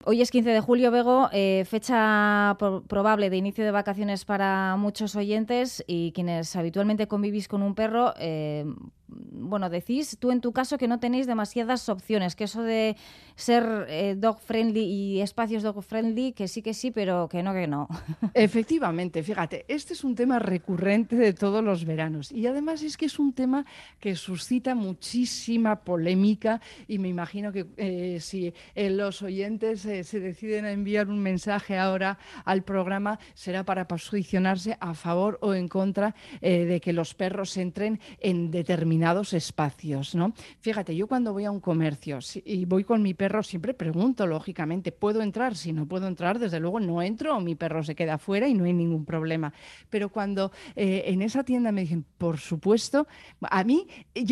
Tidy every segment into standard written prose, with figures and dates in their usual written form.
Hoy es 15 de julio, Bego, fecha probable de inicio de vacaciones para muchos oyentes y quienes habitualmente convivís con un perro. Bueno, decís tú en tu caso que no tenéis demasiadas opciones, que eso de ser dog friendly y espacios dog friendly, que sí, pero que no, que no. Efectivamente, fíjate, este es un tema recurrente de todos los veranos y además es que es un tema que suscita muchísima polémica y me imagino que si los oyentes se deciden a enviar un mensaje ahora al programa será para posicionarse a favor o en contra de que los perros entren en determinados espacios, ¿no? Fíjate, yo cuando voy a un comercio y voy con mi perro siempre pregunto, lógicamente, ¿puedo entrar? Si no puedo entrar, desde luego no entro o mi perro se queda fuera y no hay ningún problema. Pero cuando en esa tienda me dicen, por supuesto, a mí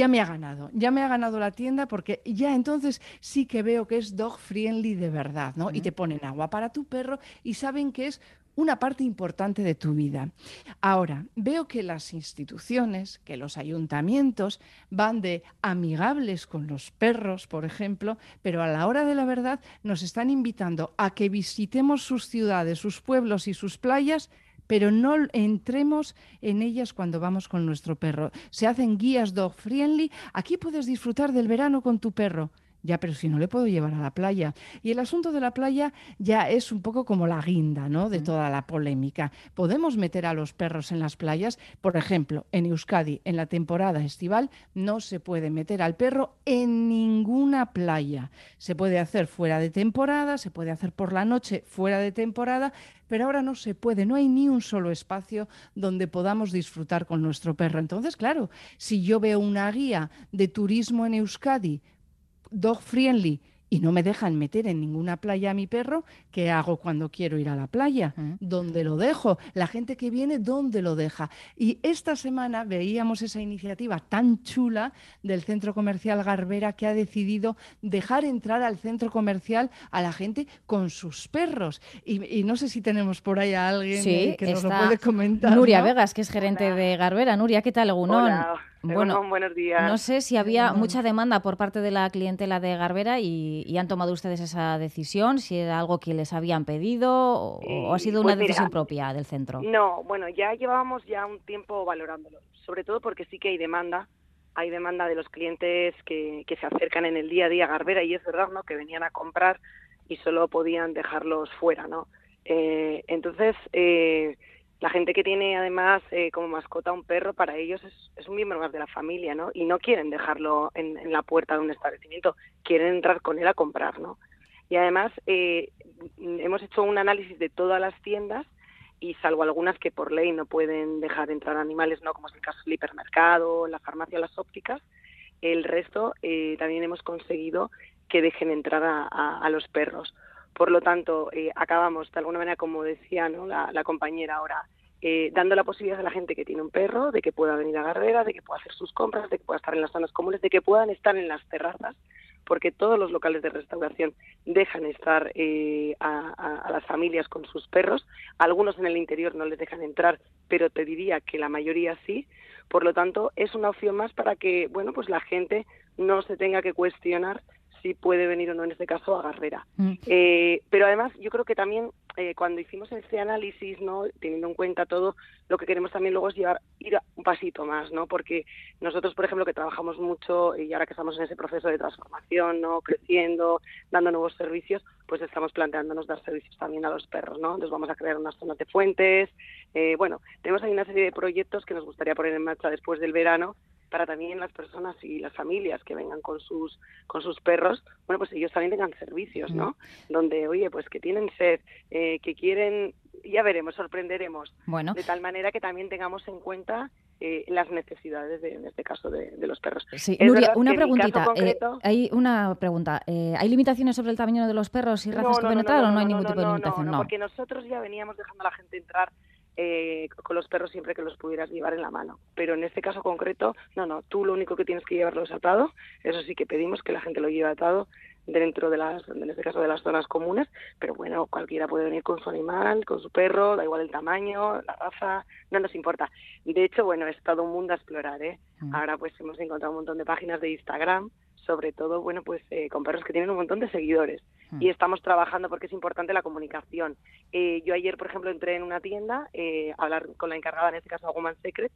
ya me ha ganado la tienda porque ya entonces sí que veo que es dog friendly de verdad, ¿no? Y te ponen agua para tu perro y saben que es una parte importante de tu vida. Ahora, veo que las instituciones, que los ayuntamientos van de amigables con los perros, por ejemplo, pero a la hora de la verdad nos están invitando a que visitemos sus ciudades, sus pueblos y sus playas, pero no entremos en ellas cuando vamos con nuestro perro. Se hacen guías dog friendly. Aquí puedes disfrutar del verano con tu perro. Ya, pero si no le puedo llevar a la playa. Y el asunto de la playa ya es un poco como la guinda, ¿no? De toda la polémica. Podemos meter a los perros en las playas. Por ejemplo, en Euskadi, en la temporada estival, no se puede meter al perro en ninguna playa. Se puede hacer fuera de temporada, se puede hacer por la noche fuera de temporada, pero ahora no se puede, no hay ni un solo espacio donde podamos disfrutar con nuestro perro. Entonces, claro, si yo veo una guía de turismo en Euskadi, dog friendly, y no me dejan meter en ninguna playa a mi perro, ¿qué hago cuando quiero ir a la playa? ¿Dónde lo dejo? La gente que viene, ¿dónde lo deja? Y esta semana veíamos esa iniciativa tan chula del centro comercial Garbera que ha decidido dejar entrar al centro comercial a la gente con sus perros. Y no sé si tenemos por ahí a alguien Sí, que nos lo puede está comentar, Nuria ¿no? Vegas, que es gerente Hola, de Garbera. Nuria, ¿qué tal, Egunón? hola, Bueno, Egunon, buenos no días. sé si había mucha demanda por parte de la clientela de Garbera y han tomado ustedes esa decisión, si era algo que les habían pedido o ha Y sido una pues decisión mira, propia del centro. no, bueno, ya llevábamos ya un tiempo valorándolo, sobre todo porque sí que hay demanda de los clientes que se acercan en el día a día a Garbera y es verdad, ¿no?, que venían a comprar y solo podían dejarlos fuera, ¿no? Entonces, la gente que tiene además como mascota un perro, para ellos es un miembro más de la familia, ¿no? Y no quieren dejarlo en la puerta de un establecimiento, quieren entrar con él a comprar, ¿no? Y además hemos hecho un análisis de todas las tiendas y salvo algunas que por ley no pueden dejar entrar animales, no, como es el caso del hipermercado, la farmacia, las ópticas, el resto también hemos conseguido que dejen entrar a los perros. Por lo tanto, acabamos, de alguna manera, como decía, ¿no?, la compañera ahora, dando la posibilidad a la gente que tiene un perro de que pueda venir a Garbera, de que pueda hacer sus compras, de que pueda estar en las zonas comunes, de que puedan estar en las terrazas, porque todos los locales de restauración dejan estar a las familias con sus perros. Algunos en el interior no les dejan entrar, pero te diría que la mayoría sí. Por lo tanto, es una opción más para que, bueno, pues la gente no se tenga que cuestionar si puede venir o no, en este caso, a Garbera. Mm. Pero además, yo creo que también cuando hicimos este análisis, ¿no?, teniendo en cuenta todo, lo que queremos también luego es ir un pasito más, ¿no? Porque nosotros, por ejemplo, que trabajamos mucho y ahora que estamos en ese proceso de transformación, ¿no?, creciendo, dando nuevos servicios, pues estamos planteándonos dar servicios también a los perros, ¿no? Entonces vamos a crear unas zonas de fuentes. Bueno, tenemos ahí una serie de proyectos que nos gustaría poner en marcha después del verano para también las personas y las familias que vengan con sus perros, bueno, pues ellos también tengan servicios, ¿no? Donde, oye, pues que tienen sed, que quieren, ya veremos, sorprenderemos, Bueno, de tal manera que también tengamos en cuenta las necesidades, en este caso, de los perros. sí, Es Nuria, verdad una que en mi caso preguntita. concreto... Hay una pregunta. ¿Hay limitaciones sobre el tamaño de los perros y razas No, que no, pueden no, no, entrar no, o no, no hay no, no, ningún no, tipo de no, no, limitación? no, No. porque nosotros ya veníamos dejando a la gente entrar con los perros siempre que los pudieras llevar en la mano. Pero en este caso concreto, no, tú lo único que tienes que llevarlo es atado. Eso sí que pedimos que la gente lo lleve atado dentro de en este caso, de las zonas comunes, pero bueno, cualquiera puede venir con su animal, con su perro, da igual el tamaño, la raza, no nos importa. De hecho, bueno, es todo un mundo a explorar, ¿eh? Ahora pues hemos encontrado un montón de páginas de Instagram sobre todo, bueno, pues con perros que tienen un montón de seguidores. Y estamos trabajando porque es importante la comunicación. Yo ayer, por ejemplo, entré en una tienda a hablar con la encargada, en este caso a Woman Secret,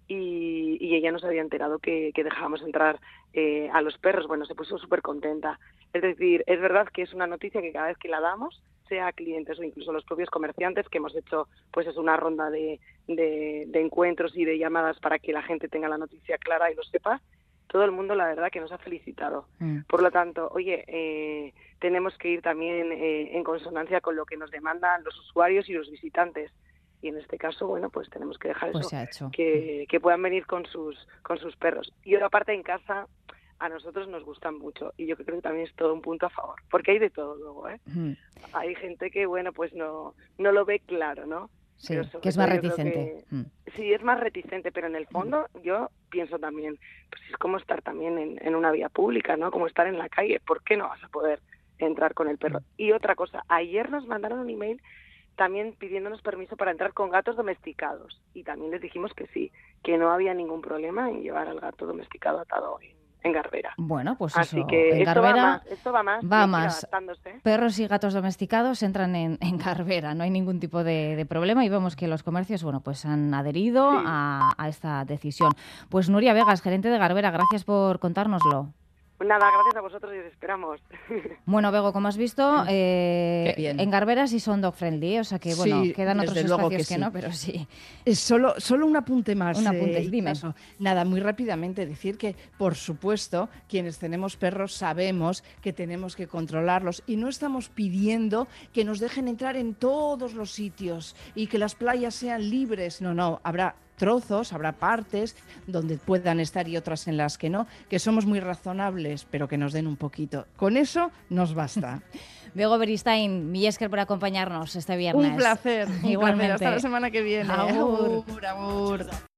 y ella no se había enterado que dejábamos entrar a los perros. Bueno, se puso súper contenta. Es decir, es verdad que es una noticia que cada vez que la damos, sea a clientes o incluso los propios comerciantes, que hemos hecho pues es una ronda de encuentros y de llamadas para que la gente tenga la noticia clara y lo sepa, todo el mundo la verdad que nos ha felicitado. Por lo tanto, oye, tenemos que ir también en consonancia con lo que nos demandan los usuarios y los visitantes. Y en este caso, bueno, pues tenemos que dejar pues eso, que puedan venir con sus perros. Y otra parte, en casa, a nosotros nos gustan mucho. Y yo creo que también es todo un punto a favor. Porque hay de todo luego, ¿eh? Hay gente que, bueno, pues no lo ve claro, ¿no? Sí, que es más reticente. Sí, es más reticente, pero en el fondo yo pienso también, pues es como estar también en una vía pública, ¿no? Como estar en la calle. ¿Por qué no vas a poder entrar con el perro? Y otra cosa, ayer nos mandaron un email también pidiéndonos permiso para entrar con gatos domesticados. Y también les dijimos que sí, que no había ningún problema en llevar al gato domesticado atado en Garbera. Bueno, pues así eso, que en esto Garbera va más. Perros y gatos domesticados entran en Garbera, no hay ningún tipo de problema y vemos que los comercios, bueno, pues han adherido a esta decisión. Pues Nuria Vegas, gerente de Garbera, gracias por contárnoslo. Nada, gracias a vosotros y os esperamos. Bueno, Bego, como has visto, en Garbera sí son dog friendly, o sea que, bueno, quedan otros espacios que no, pero sí. Solo un apunte más. Un apunte, dime. Nada, muy rápidamente decir que, por supuesto, quienes tenemos perros sabemos que tenemos que controlarlos y no estamos pidiendo que nos dejen entrar en todos los sitios y que las playas sean libres. No, habrá trozos, habrá partes donde puedan estar y otras en las que no, que somos muy razonables, pero que nos den un poquito. Con eso nos basta. Bego Beristain, mil esker por acompañarnos este viernes. Un placer. Igualmente. Hasta la semana que viene. Agur. Agur.